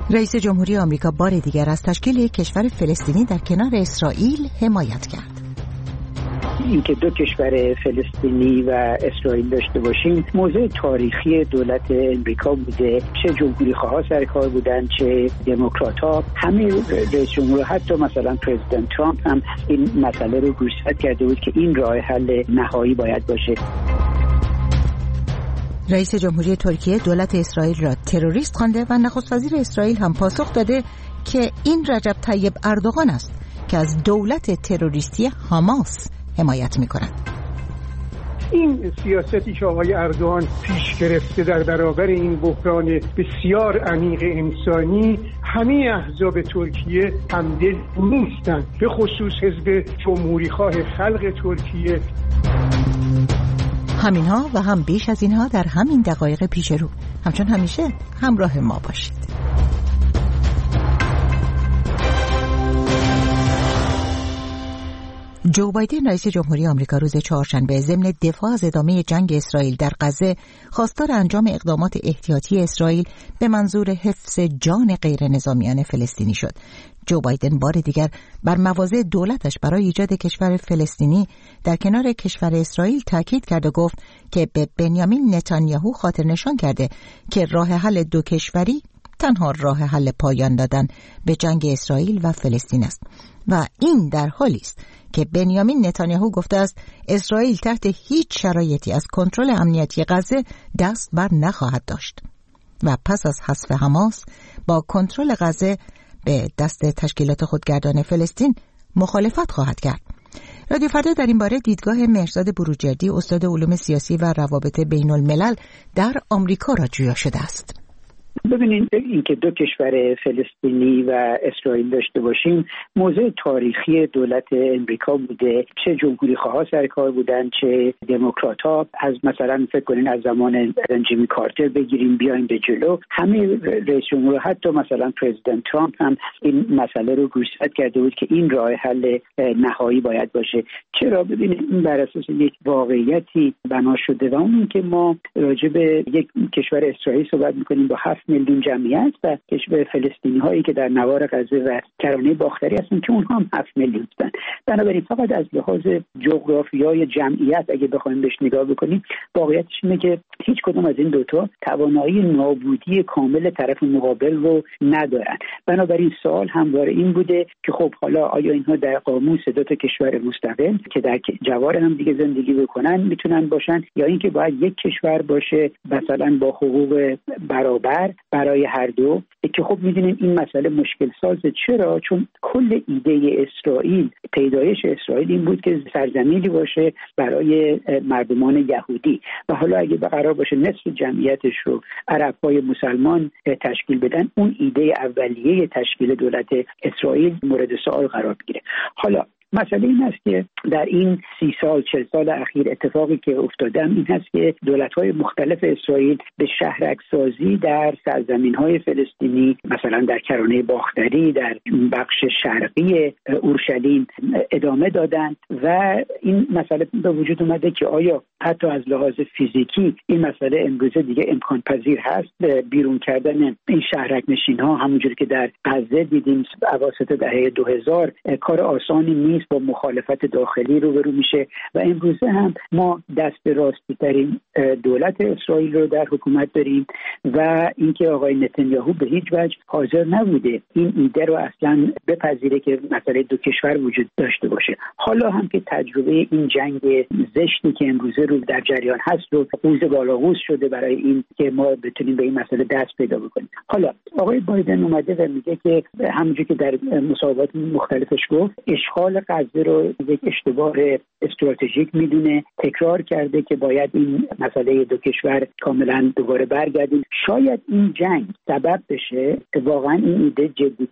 رئیس جمهوری آمریکا بار دیگر از تشکیل یک کشور فلسطینی در کنار اسرائیل حمایت کرد. اینکه دو کشور فلسطینی و اسرائیل داشته باشیم موضوع تاریخی دولت امریکا بوده، چه جمهوری خواها سر کار بودن چه دموکرات ها، همه رئیس جمهور حتی مثلا پرزیدنت ترامپ هم این مسئله رو گوشزد کرده بود که این راه حل نهایی باید باشه. رئیس جمهوری ترکیه دولت اسرائیل را تروریست خوانده و نخست وزیر اسرائیل هم پاسخ داده که این رجب طیب اردوغان است که از دولت تروریستی حماس حمایت می‌کند. این سیاستی که آقای اردوغان پیش گرفته در برابر این بحران بسیار عمیق انسانی، همه احزاب ترکیه همدل نیستند، به خصوص حزب جمهوریخواه خلق ترکیه. همینها و هم بیش از اینها در همین دقایق پیش رو. همچون همیشه همراه ما باشید. جو بایدن رئیس جمهوری آمریکا روز چهارشنبه ضمن دفاع از ادامه جنگ اسرائیل در غزه خواستار انجام اقدامات احتیاطی اسرائیل به منظور حفظ جان غیر نظامیان فلسطینی شد. جو بایدن بار دیگر بر مواضع دولتش برای ایجاد کشور فلسطینی در کنار کشور اسرائیل تاکید کرد و گفت که به بنیامین نتانیاهو خاطر نشان کرده که راه حل دو کشوری تنها راه حل پایان دادن به جنگ اسرائیل و فلسطین است و این در حالی است که بنیامین نتانیاهو گفته است اسرائیل تحت هیچ شرایطی از کنترل امنیتی غزه دست بر نخواهد داشت و پس از حذف حماس با کنترل غزه به دست تشکیلات خودگردان فلسطین مخالفت خواهد کرد. رادیو فردا در این باره دیدگاه مهرزاد بروجردی استاد علوم سیاسی و روابط بین الملل در آمریکا را جویا شده است. ببینید اینکه دو کشور فلسطینی و اسرائیل داشته باشیم موضوع تاریخی دولت امریکا بوده، چه جمهوری خواها سر کار بودن چه دموکرات ها. از مثلا فکر کنین از زمان جیمی کارتر بگیریم بیایم به جلو، همه رئیس جمهور حتی مثلا پرزیدنت ترامپ هم این مسئله رو گوشزد کرده بود که این راه حل نهایی باید باشه. چرا؟ ببینید این بر اساس یک واقعیتی بنا شده و اون که ما راجع به یک کشور اسرائیل صحبت می‌کنیم با 7 میلیون جمعیت و کشور فلسطینی هایی که در نوار غزه و کرانه باختری هستن که اونها هم 7 میلیون هستن. بنابراین فقط از لحاظ جغرافیای جمعیت اگه بخوایم بهش نگاه بکنیم واقعیتش اینه که هیچ کدوم از این دوتا توانایی نابودی کامل طرف مقابل رو ندارن. بنابراین سوال همواره این بوده که خب حالا آیا اینها در قاموس دو تا کشور مستقل که در جوار هم دیگه زندگی بکنن میتونن باشن، یا اینکه باید یک کشور باشه مثلا با حقوق برابر برای هر دو، که خب میدونیم این مسئله مشکل سازه. چرا؟ چون کل ایده اسرائیل، پیدایش اسرائیل این بود که سرزمینی باشه برای مردمان یهودی و حالا اگه قرار باشه نصف جمعیتش رو عرب‌های مسلمان تشکیل بدن، اون ایده اولیه تشکیل دولت اسرائیل مورد سوال قرار بگیره. حالا مسئله این است که در این 30 سال 40 سال اخیر اتفاقی که افتادم این هست که دولت‌های مختلف اسرائیل به شهرک‌سازی در سرزمین‌های فلسطینی، مثلا در کرانه باختری، در بخش شرقی اورشلیم ادامه دادند و این مسئله به وجود اومده که آیا حتی از لحاظ فیزیکی این مسئله امروزه دیگه امکان پذیر هست بیرون کردن این شهرک‌نشین‌ها، همونجوری که در غزه دیدیم اواسط دهه 2000 کار آسانی نیست، با مخالفت داخلی روبرو میشه و امروزه هم ما دست راستی ترین دولت اسرائیل رو در حکومت داریم و اینکه آقای نتانیاهو به هیچ وجه حاضر نبوده این ایده رو اصلا بپذیره که مسئله دو کشور وجود داشته باشه. حالا هم که تجربه این جنگ زشتی که امروزه رو در جریان هست رو قوز بالاقوز شده برای این که ما بتونیم به این مسئله دست پیدا بکنیم. حالا آقای بایدن اومده و میگه که همونجوری که در مصاحبات مختلفش گفت اشغال غزه رو یک اشتباه استراتژیک میدونه، تکرار کرده که باید این مسئله دو کشور کاملا دوباره برگردیم. شاید این جنگ سبب بشه که واقعا این ایده جدی‌تر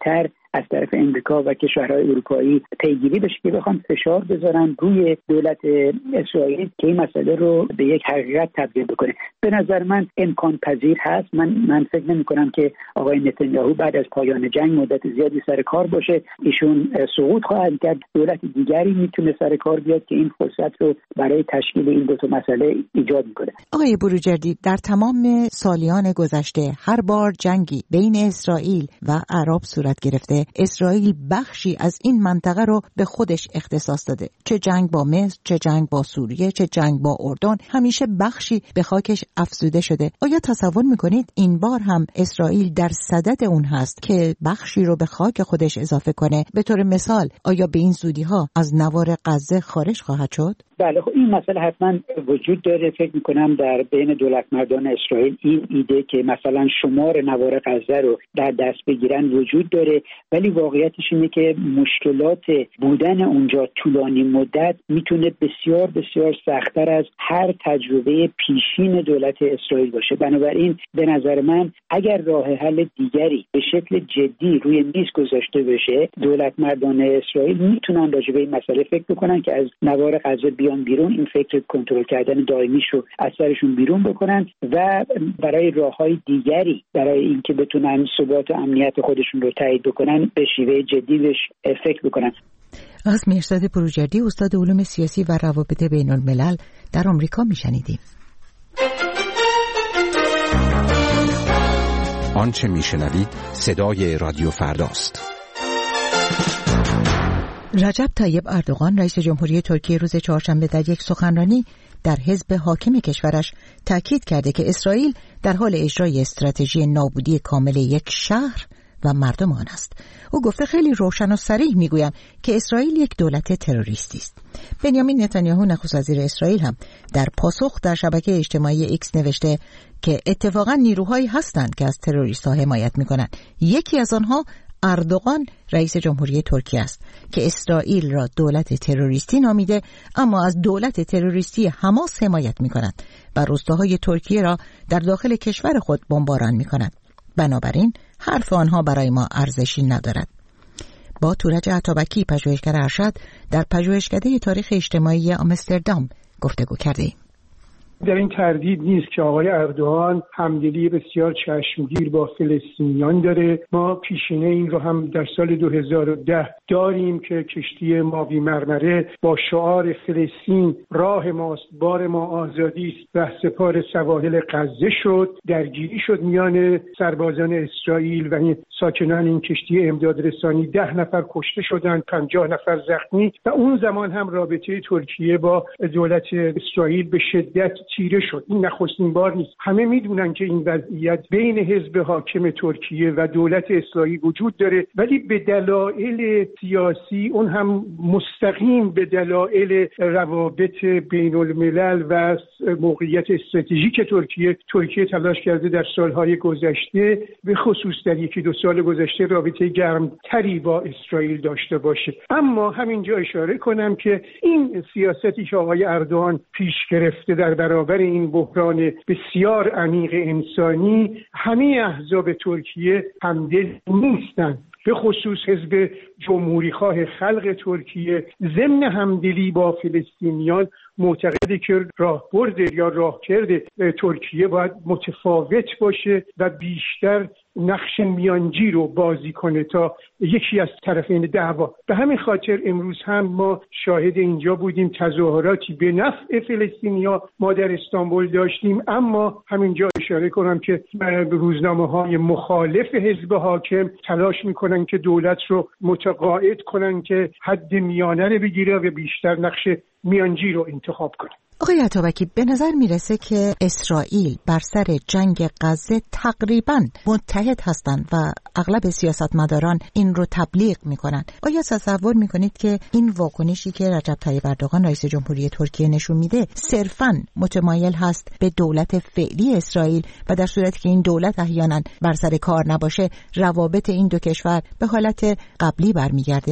از طرف امریکا و کشورهای اروپایی پیگیری بشه که بخوان فشار بذارن روی دولت اسرائیل که این مسئله رو به یک حقیقت تبدیل بکنه. به نظر من امکان پذیر هست. من فکر نمی‌کنم که آقای نتانیاهو بعد از پایان جنگ مدت زیادی سر کار باشه. ایشون سقوط خواهد کرد، دولت دیگری میتونه سر کار بیاد که این فرصت رو برای تشکیل این دو تا مسئله ایجاد میکنه. آقای بروجردی، در تمام سالیان گذشته هر بار جنگی بین اسرائیل و عرب صورت گرفته، اسرائیل بخشی از این منطقه رو به خودش اختصاص داده. چه جنگ با مصر، چه جنگ با سوریه، چه جنگ با اردن، همیشه بخشی به خاکش افزوده شده. آیا تصور میکنید این بار هم اسرائیل در صدد اون هست که بخشی رو به خاک خودش اضافه کنه؟ به طور مثال آیا به این زودی ها از نوار غزه خارج خواهد شد؟ بله، خب این مسئله حتما وجود داره. فکر میکنم در بین دولتمردان اسرائیل این ایده که مثلا شمار نوار غزه رو در دست بگیرن وجود داره، ولی واقعیتش اینه که مشکلات بودن اونجا طولانی مدت میتونه بسیار بسیار سخت‌تر از هر تجربه پیشین دولت اسرائیل باشه. بنابراین به نظر من اگر راه حل دیگری به شکل جدی روی میز گذاشته بشه، دولتمردان اسرائیل میتونن راجع به این مسئله فکر بکنن که از نوار غزه بیان بیرون، این فکر کنترل کردن دائمیش رو از سرشون بیرون بکنن و برای راههای دیگری برای اینکه بتونن ثبات و امنیت خودشون رو تایید بکنن به شیوه جدی بهش فکر بکنن. از مهرزاد بروجردی، استاد علوم سیاسی و روابط بین الملل در آمریکا میشنیدیم. آنچه میشنوید صدای رادیو فرداست. رجب طیب اردوغان رئیس جمهوری ترکیه روز چهارشنبه در یک سخنرانی در حزب حاکم کشورش تاکید کرده که اسرائیل در حال اجرای استراتژی نابودی کامل یک شهر و مردم آن است. او گفته خیلی روشن و صریح میگویم که اسرائیل یک دولت تروریستی است. بنیامین نتانیاهو نخست وزیر اسرائیل هم در پاسخ در شبکه اجتماعی ایکس نوشته که اتفاقا نیروهایی هستند که از تروریست‌ها حمایت می‌کنند. یکی از آنها اردوغان رئیس جمهوری ترکیه است که اسرائیل را دولت تروریستی نامیده، اما از دولت تروریستی حماس حمایت می‌کند و روستاهای ترکیه را در داخل کشور خود بمباران می‌کند. بنابراین حرف آنها برای ما ارزشی ندارد. با تورج عطابکی، پژوهشگر ارشد در پژوهشکده تاریخ اجتماعی آمستردام گفتگو کردیم. در این تردید نیست که آقای اردوغان همدلی بسیار چشمگیر با فلسطینیان داره. ما پیشینه این رو هم در سال 2010 داریم که کشتی ماوی مرمره با شعار فلسطین راه ماست، بار ما آزادی است و سپار سواحل غزه شد. درگیری شد میان سربازان اسرائیل و ساکنان این کشتی امداد رسانی. 10 نفر کشته شدند، 50 نفر زخمی و اون زمان هم رابطه ترکیه با دولت اسرائیل به شدت چیره شد. این نخستین بار نیست. همه میدونن که این وضعیت بین حزب حاکم ترکیه و دولت اسرائیل وجود داره، ولی به دلایل سیاسی، اون هم مستقیم به دلایل روابط بین الملل و موقعیت استراتژیک ترکیه تلاش کرده در سالهای گذشته، به خصوص در یکی دو سال گذشته، رابطه گرمتری با اسرائیل داشته باشه. اما همینجا اشاره کنم که این سیاستی که آقای اردوغان پیش گرفته در برابر این بحران بسیار عمیق انسانی، همه احزاب ترکیه همدل نیستند. به خصوص حزب جمهوریخواه خلق ترکیه ضمن همدلی با فلسطینیان معتقده که راهبرد یا راهکرد ترکیه باید متفاوت باشه و بیشتر نقش میانجی رو بازی کنه تا یکی از طرفین دعوا. به همین خاطر امروز هم ما شاهد اینجا بودیم تظاهراتی به نفع فلسطینیا ما در استانبول داشتیم، اما همینجا اشاره کنم که روزنامه‌های مخالف حزب حاکم تلاش میکنن که دولت رو متقاعد کنن که حد میانه رو بگیره و بیشتر نقش میانجی رو انتخاب کنه. آقای عطابکی، به نظر میرسه که اسرائیل بر سر جنگ غزه تقریباً متحد هستند و اغلب سیاستمداران این رو تبلیغ میکنن. آیا تصور میکنید که این واکنشی که رجب طیب اردوغان رئیس جمهوری ترکیه نشون میده صرفاً متمایل هست به دولت فعلی اسرائیل و در صورتی که این دولت احیانا بر سر کار نباشه روابط این دو کشور به حالت قبلی برمیگرده؟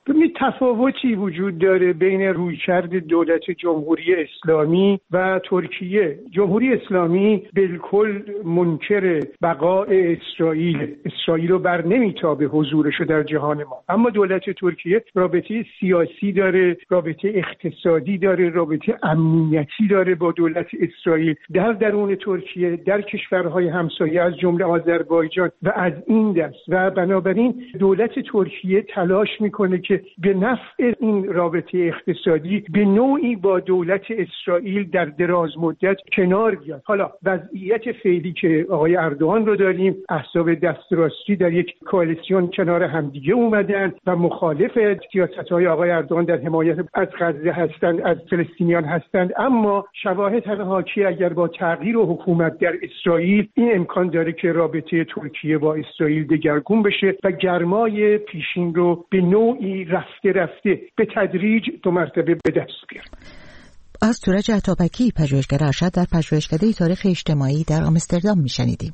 ببینید تفاوتی وجود داره بین رویکرد دولت جمهوری اسلامی و ترکیه. جمهوری اسلامی بالکل منکر بقای اسرائیل رو بر نمیتابه حضورشو در جهان ما، اما دولت ترکیه رابطه سیاسی داره، رابطه اقتصادی داره، رابطه امنیتی داره با دولت اسرائیل در درون ترکیه، در کشورهای همسایه از جمله آذربایجان و از این دست، و بنابراین دولت ترکیه تلاش میکنه که به نفع این رابطه اقتصادی به نوعی با دولت اسرائیل در دراز مدت کنار بیاد. حالا وضعیت فعلی که آقای اردوغان رو داریم، احزاب دست راستی در یک کوالیسیون کنار همدیگه اومدن و مخالف سیاست‌های آقای اردوغان در حمایت از غزه هستند، از فلسطینیان هستند، اما شواهد حاکی اگر با تغییر حکومت در اسرائیل این امکان داره که رابطه ترکیه با اسرائیل دگرگون بشه و گرمای پیشین رو به نوعی رفته به تدریج 2 مرتبه به دست بیاره. از سورج عطابکی، پژوهشگر ارشد در پژوهشکده تاریخ اجتماعی در آمستردام میشنیدیم.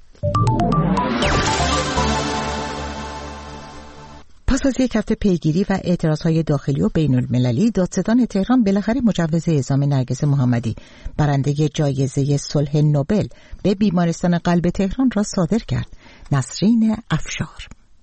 پس از یک هفته پیگیری و اعتراضهای داخلی و بین المللی، دادستان تهران بالاخره مجوز اعزام نرگس محمدی، برنده جایزه صلح نوبل، به بیمارستان قلب تهران را صادر کرد. نسرین افشار.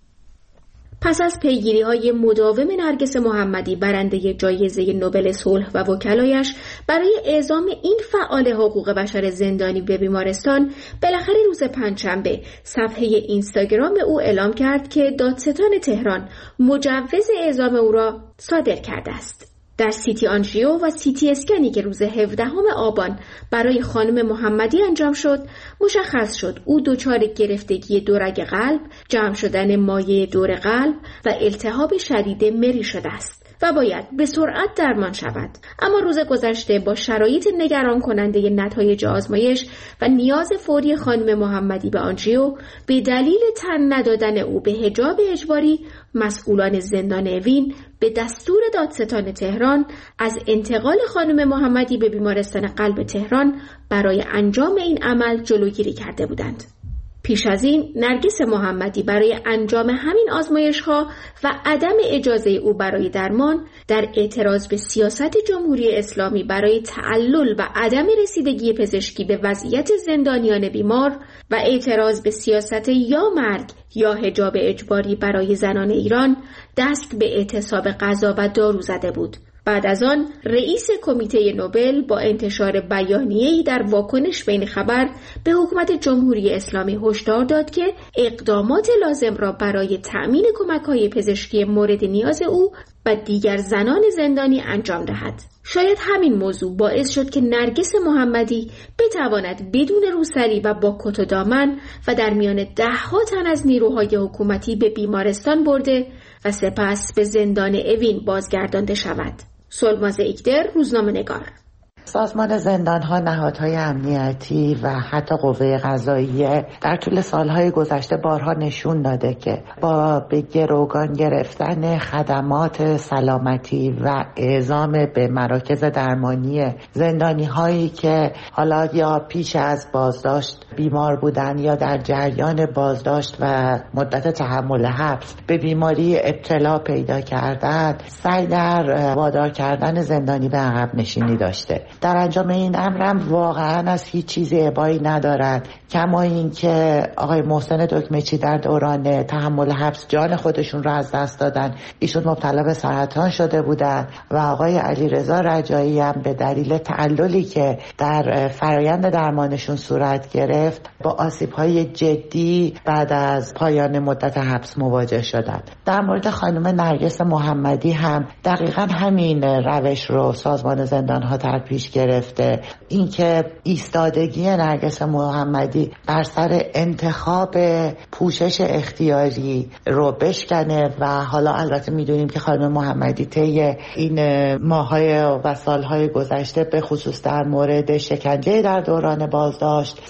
پس از پیگیری‌های مداوم نرگس محمدی، برنده جایزه نوبل صلح و وکلایش، برای اعزام این فعال حقوق بشر زندانی به بیمارستان، بالاخره روز پنجشنبه صفحه اینستاگرام او اعلام کرد که دادستان تهران مجوز اعزام او را صادر کرده است. در سیتی آنژیو و سیتی اسکنی که روز 17 آبان برای خانم محمدی انجام شد، مشخص شد او دچار گرفتگی دورگ قلب، جمع شدن مایع دور قلب و التهاب شدید مری شده است و باید به سرعت درمان شود. اما روز گذشته با شرایط نگران کننده نتایج آزمایش و نیاز فوری خانم محمدی به آنژیو، به دلیل تن ندادن او به حجاب اجباری، مسئولان زندان اوین به دستور دادستان تهران از انتقال خانم محمدی به بیمارستان قلب تهران برای انجام این عمل جلوگیری کرده بودند. پیش از این نرگس محمدی برای انجام همین آزمایش‌ها و عدم اجازه او برای درمان، در اعتراض به سیاست جمهوری اسلامی برای تعلل و عدم رسیدگی پزشکی به وضعیت زندانیان بیمار و اعتراض به سیاست یا مرگ یا حجاب اجباری برای زنان ایران، دست به اعتصاب غذا و دارو زده بود. بعد از آن رئیس کمیته نوبل با انتشار بیانیه‌ای در واکنش به این خبر به حکومت جمهوری اسلامی هشدار داد که اقدامات لازم را برای تأمین کمک‌های پزشکی مورد نیاز او و دیگر زنان زندانی انجام دهد. شاید همین موضوع باعث شد که نرگس محمدی بتواند بدون روسری و با کت و دامن و در میان 10 تن از نیروهای حکومتی به بیمارستان برده و سپس به زندان اوین بازگردانده شود. سلماز ایکدر، روزنامه‌نگار. سازمان زندان‌ها، نهادهای امنیتی و حتی قوه قضاییه در طول سالهای گذشته بارها نشون داده که با به گروگان گرفتن خدمات سلامتی و اعزام به مراکز درمانی زندانی‌هایی که حالا یا پیش از بازداشت بیمار بودن یا در جریان بازداشت و مدت تحمل حبس به بیماری ابتلا پیدا کردند، سعی در وادار کردن زندانی به عقب نشینی داشته. در انجام این امرم واقعا از هیچ چیزی ابایی ندارد، کما این که آقای محسن دکمه‌چی در دوران تحمل حبس جان خودشون را از دست دادن. ایشون مبتلا به سرطان شده بودند و آقای علیرضا رجایی هم به دلیل تعللی که در فرایند درمانشون صورت گرفت با آسیب‌های جدی بعد از پایان مدت حبس مواجه شدند. در مورد خانم نرگس محمدی هم دقیقاً همین روش رو سازمان زندان‌ها در پیش گرفته. اینکه ایستادگی نرگس محمدی بر سر انتخاب پوشش اختیاری رو بشکنه و حالا البته میدونیم که خانم محمدی طی این ماه‌های و سال‌های گذشته به خصوص در مورد شکنجه در دوران بازداشت، سلول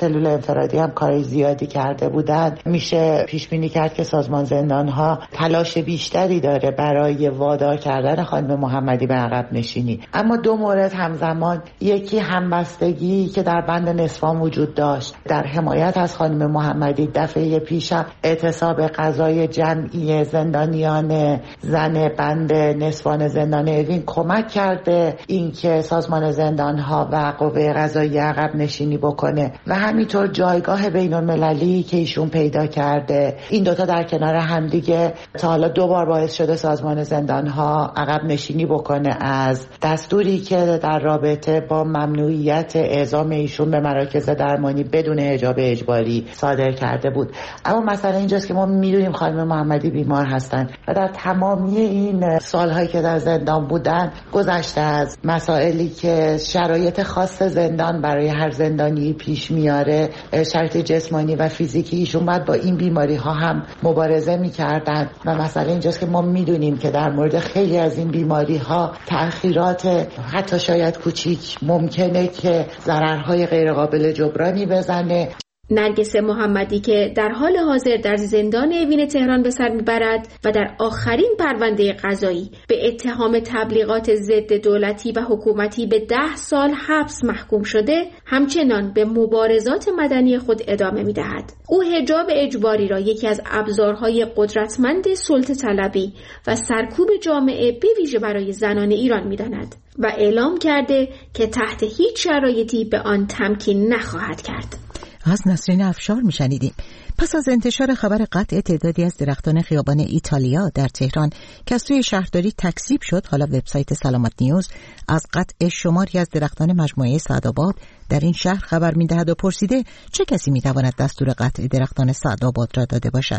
انفرادی هم کار زیادی کرده بودن، میشه پیش بینی کرد که سازمان زندان‌ها تلاش بیشتری داره برای وادار کردن خانم محمدی به عقب نشینی. اما دو مورد همزمان، یکی همبستگی که در بند نسوان وجود داشت در حمایت از خانم محمدی. دفعه پیشم اعتصاب قضای جمعی زندانیان زن بند نسوان زندان اوین کمک کرده اینکه سازمان زندان‌ها و قوه قضاییه عقب نشینی بکنه و همینطور جایگاه بین‌المللی که ایشون پیدا کرده. این دوتا در کنار همدیگه تا حالا 2 بار باعث شده سازمان زندان‌ها عقب نشینی بکنه از دستوری که در رابطه با ممنوعیت اعزام ایشون به مراکز درمانی بدون حجاب اجباری صادر کرده بود. اما مسئله اینجاست که ما میدونیم خانم محمدی بیمار هستن و در تمامی این سالهایی که در زندان بودن گذشته از مسائلی که شرایط خاص زندان برای هر زندانی پیش میاره، شرایط جسمانی و فیزیکی، ایشون باید با این بیماری ها هم مبارزه میکردن و مسئله اینجاست که ما میدونیم که در مورد خیلی از این بیماری ها تأخیرات حتی شاید کوچیک ممکنه که ضررهای غیرقابل جبرانی بزنه. نرگس محمدی که در حال حاضر در زندان اوین تهران به سر میبرد و در آخرین پرونده قضایی به اتهام تبلیغات ضد دولتی و حکومتی به 10 سال حبس محکوم شده، همچنان به مبارزات مدنی خود ادامه میدهد. او حجاب اجباری را یکی از ابزارهای قدرتمند سلطه طلبی و سرکوب جامعه به ویژه برای زنان ایران میداند و اعلام کرده که تحت هیچ شرایطی به آن تمکین نخواهد کرد. از نسرین افشار میشنیدیم. پس از انتشار خبر قطع تعدادی از درختان خیابان ایتالیا در تهران که از سوی شهرداری تکذیب شد، حالا وبسایت سلامت نیوز از قطع شماری از درختان مجموعه سعدآباد در این شهر خبر میدهد و پرسیده چه کسی میتواند دستور قطع درختان سعدآباد را داده باشد.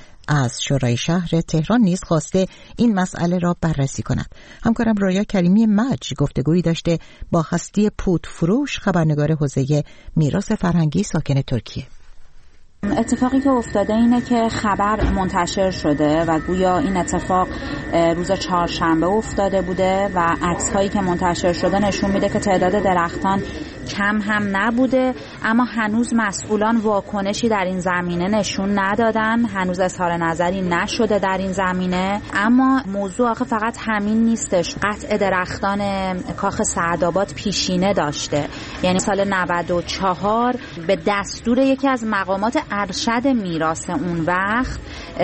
از شورای شهر تهران نیز خواسته این مسئله را بررسی کند. همکارم رایا کریمی مج گفتگویی داشته با هستی پودفروش، خبرنگار حوزه میراث فرهنگی ساکن ترکیه. اتفاقی که افتاده اینه که خبر منتشر شده و گویا این اتفاق روز چهارشنبه افتاده بوده و عکس‌هایی که منتشر شده نشون میده که تعداد درختان کم هم نبوده، اما هنوز مسئولان واکنشی در این زمینه نشون ندادن، هنوز اظهار نظری نشده در این زمینه. اما موضوع آخه فقط همین نیستش. قطع درختان کاخ سعدآباد پیشینه داشته، یعنی سال 94 به دستور یکی از مقامات ارشد میراث اون وقت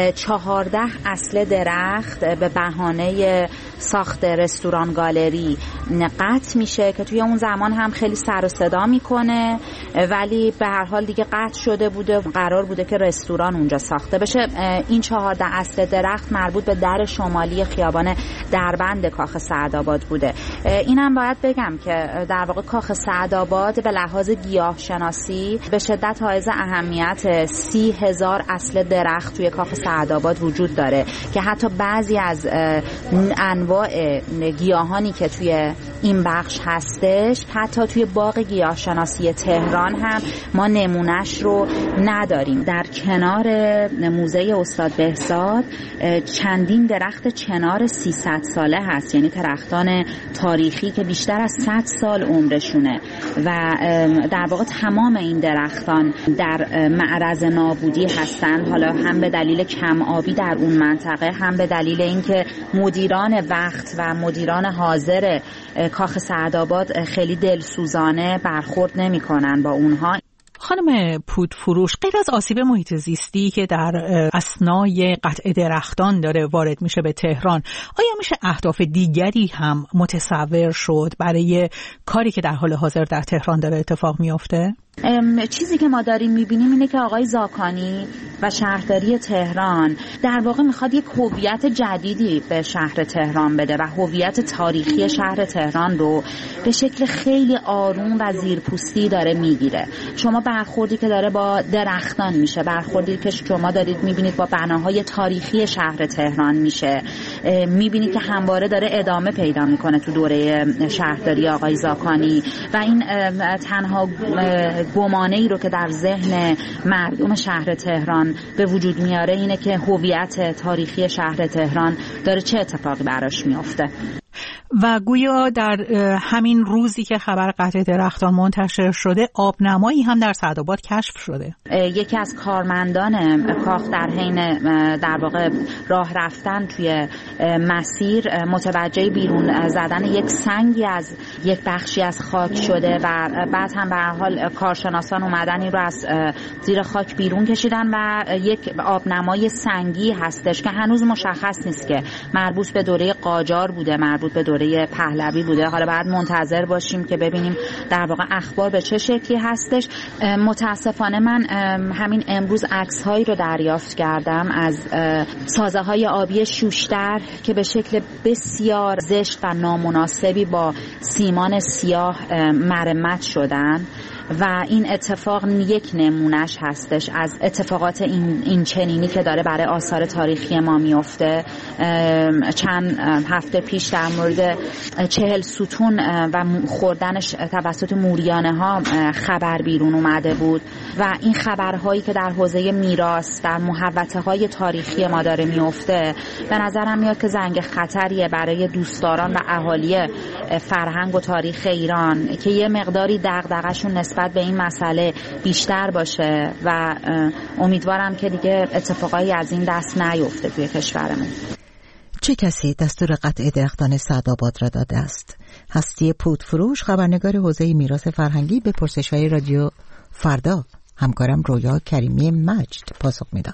14 اصل درخت به بهانه ساخت رستوران گالری قطع میشه که توی اون زمان هم خیلی سر و صدا میکنه، ولی به هر حال دیگه قطع شده بوده، قرار بوده که رستوران اونجا ساخته بشه. این 14 اصل درخت مربوط به در شمالی خیابان دربند کاخ سعدآباد بوده. اینم باید بگم که در واقع کاخ سعدآباد به لحاظ گیاه شناسی به شدت حائز اهمیت 30,000 اصل درخت توی کاخ سعدآباد وجود داره که حتی بعضی از انواع گیاهانی که توی این بخش هستش حتی توی باغ گیاهشناسی تهران هم ما نمونهش رو نداریم. در کنار موزه استاد بهزاد چندین درخت چنار 300 ساله هست، یعنی درختان تاریخی که بیشتر از 100 سال عمرشونه و در واقع تمام این درختان در معرض نابودی هستند، حالا هم به دلیل کم آبی در اون منطقه، هم به دلیل اینکه مدیران وقت و مدیران حاضر کاخ سعدآباد خیلی دلسوزانه برخورد نمی‌کنن با اونها. خانم پودفروش، غیر از آسیب محیط زیستی که در اثنای قطع درختان داره وارد میشه به تهران، آیا میشه اهداف دیگری هم متصور شد برای کاری که در حال حاضر در تهران داره اتفاق میفته؟ چیزی که ما داریم میبینیم اینه که آقای زاکانی و شهرداری تهران در واقع میخواد یک هویت جدیدی به شهر تهران بده و هویت تاریخی شهر تهران رو به شکل خیلی آروم و زیرپوستی داره میگیره. شما برخوردی که داره با درختان میشه، برخوردی که شما دارید میبینید با بناهای تاریخی شهر تهران میشه، میبینید که همواره داره ادامه پیدا میکنه تو دوره شهرداری آقای زاکانی و این تنها گمانه‌ای رو که در ذهن مردم شهر تهران به وجود میاره اینه که هویت تاریخی شهر تهران داره چه اتفاقی براش میفته. و گویا در همین روزی که خبر قطع درختان منتشر شده آبنمایی هم در سعدآباد کشف شده. یکی از کارمندان کاخ در حین در واقع راه رفتن توی مسیر متوجه بیرون زدن یک سنگی از یک بخشی از خاک شده و بعد هم به هر حال کارشناسان اومدن این رو از زیر خاک بیرون کشیدن و یک آبنمای سنگی هستش که هنوز مشخص نیست که مربوط به دوره قاجار بوده، مربوط به دوره پهلوی بوده. حالا بعد منتظر باشیم که ببینیم در واقع اخبار به چه شکلی هستش. متاسفانه من همین امروز عکس‌هایی رو دریافت کردم از سازه‌های آبی شوشتر که به شکل بسیار زشت و نامناسبی با سیمان سیاه مرمت شدن و این اتفاق یک نمونهش هستش از اتفاقات این چنینی که داره برای آثار تاریخی ما میفته. چند هفته پیش در مورد 40 ستون و خوردنش توسط موریانه ها خبر بیرون اومده بود و این خبرهایی که در حوزه میراث در محوطه های تاریخی ما داره میفته به نظرم میاد که زنگ خطریه برای دوستداران و اهالی فرهنگ و تاریخ ایران که یه مقداری دغدغه‌شون نسبت به این مسئله بیشتر باشه و امیدوارم که دیگه اتفاقایی از این دست نیفته توی کشورمون. چه کسی دستور قطع درختان سعدآباد را داده است؟ هستی پودفروش خبرنگار حوزه میراث فرهنگی به پرسش‌های رادیو فردا همکارم رویا کریمی مجد پاسخ میداد.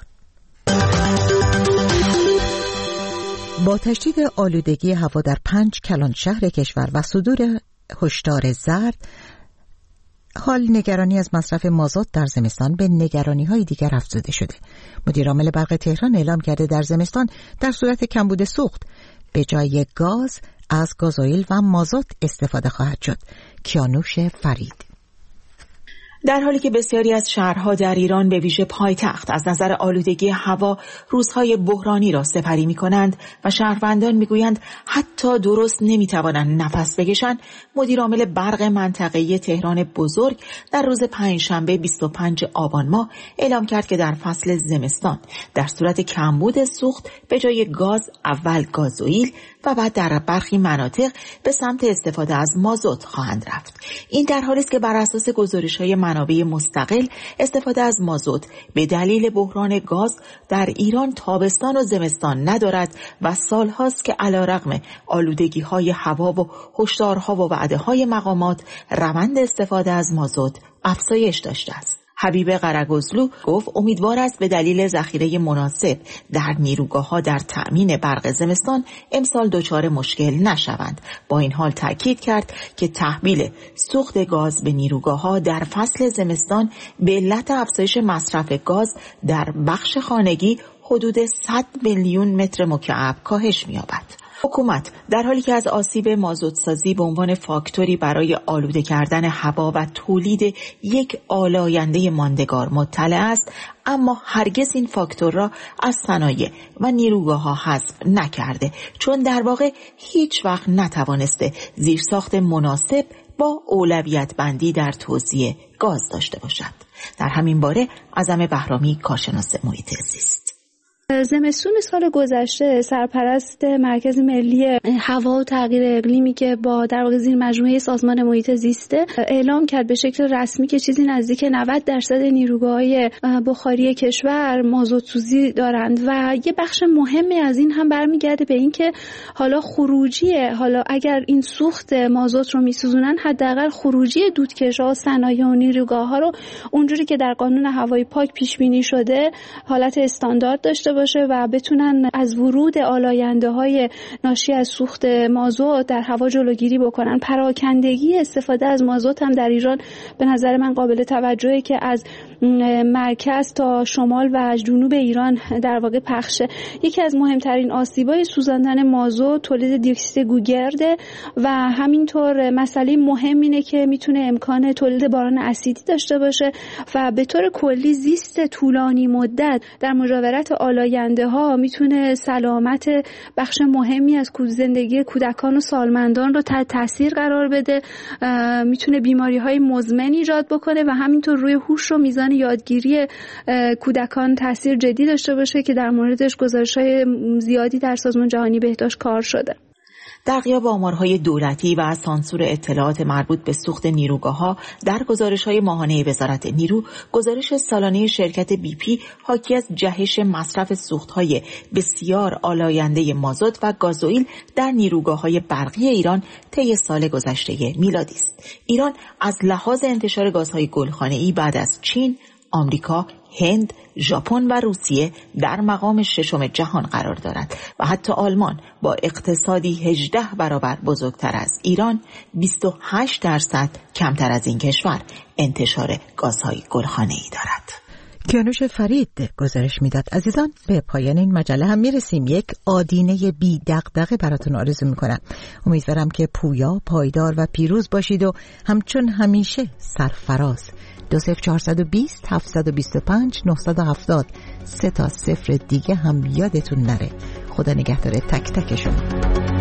با تشدید آلودگی هوا در 5 کلان شهر کشور و صدور هشدار زرد، حال نگرانی از مصرف مازوت در زمستان به نگرانی‌های دیگر افزوده شده. مدیر عامل برق تهران اعلام کرده در زمستان در صورت کمبود سوخت به جای گاز از گازوئیل و مازوت استفاده خواهد شد. کیانوش فرید. در حالی که بسیاری از شهرها در ایران به ویژه پایتخت از نظر آلودگی هوا روزهای بحرانی را سپری می‌کنند و شهروندان می‌گویند حتی درست نمی‌توانند نفس بکشند، مدیر عامل برق منطقه‌ای تهران بزرگ در روز پنجشنبه 25 آبان ماه اعلام کرد که در فصل زمستان در صورت کمبود سوخت به جای گاز اول گازوئیل و بعد در برخی مناطق به سمت استفاده از مازوت خواهند رفت. این در حالی است که بر اساس گزارش‌های منابع مستقل استفاده از مازوت به دلیل بحران گاز در ایران تابستان و زمستان ندارد و سالهاست که علیرغم آلودگی‌های هوا و هشدارها و وعده‌های مقامات روند استفاده از مازوت افزایش داشته است. حبیب قرگزلو گفت امیدوار است به دلیل ذخیره مناسب در نیروگاه‌ها در تأمین برق زمستان امسال دچار مشکل نشوند. با این حال تاکید کرد که تحویل سوخت گاز به نیروگاه‌ها در فصل زمستان به علت افزایش مصرف گاز در بخش خانگی حدود 100 میلیون متر مکعب کاهش می‌یابد. حکومت در حالی که از آسیب مازوتسازی به عنوان فاکتوری برای آلوده کردن هوا و تولید یک آلاینده ماندگار مطلع است، اما هرگز این فاکتور را از صنایع و نیروگاه‌ها حذف نکرده، چون در واقع هیچ وقت نتوانسته زیرساخت مناسب با اولویت بندی در توزیع گاز داشته باشد. در همین باره اعظم بهرامی کارشناس محیط زیست: زمستون سال گذشته سرپرست مرکز ملی هوا و تغییر اقلیمی که با در واقع زیر مجموعه سازمان محیط زیست اعلام کرد به شکل رسمی که چیزی نزدیک 90% نیروگاه‌های بخاری کشور مازوت‌سوزی دارند و یه بخش مهمی از این هم برمیگرده به این که حالا اگر این سوخت مازوت رو میسوزونن حداقل خروجی دودکش‌ها، صنایع و نیروگاه‌ها رو اونجوری که در قانون هوای پاک پیش بینی شده حالت استاندارد داشته باشه و بتونن از ورود آلاینده‌های ناشی از سوخت مازوت در هوا جلوگیری بکنن. پراکندگی استفاده از مازوت هم در ایران به نظر من قابل توجهه که از مرکز تا شمال و جنوب ایران در واقع پخشه. یکی از مهمترین آسیب‌های سوزاندن مازوت تولید دیوکسید گوگرده و همینطور مسئله مهم اینه که میتونه امکان تولید باران اسیدی داشته باشه و به طور کلی زیست طولانی مدت در مجاورت آلاینده ها میتونه سلامت بخش مهمی از زندگی کودکان و سالمندان رو تحت تاثیر قرار بده، میتونه بیماری های مزمن ایجاد بکنه و همینطور روی هوش و میزان یادگیری کودکان تاثیر جدی داشته باشه که در موردش گزارش‌های زیادی در سازمان جهانی بهداشت کار شده. در غیاب آمارهای دولتی و سانسور اطلاعات مربوط به سوخت نیروگاه‌ها، در گزارش‌های ماهانه وزارت نیرو، گزارش سالانه شرکت BP حاکی از جهش مصرف سوخت‌های بسیار آلاینده مازوت و گازوئیل در نیروگاه‌های برقی ایران طی سال گذشته میلادی است. ایران از لحاظ انتشار گازهای گلخانه‌ای بعد از چین، آمریکا، هند، ژاپن و روسیه در مقام ششم جهان قرار دارد و حتی آلمان با اقتصادی 18 برابر بزرگتر از ایران 28% کمتر از این کشور انتشار گازهای گلخانه‌ای دارد. کیانوش فرید گزارش میداد. عزیزان، به پایان این مجله هم میرسیم. یک آدینه بی دغدغه براتون آرزو میکنم. امیدوارم که پویا، پایدار و پیروز باشید و همچون همیشه سرفراز. 20420 725 970 3 تا 0 دیگه هم یادتون نره. خدا نگهدار تک تک شما.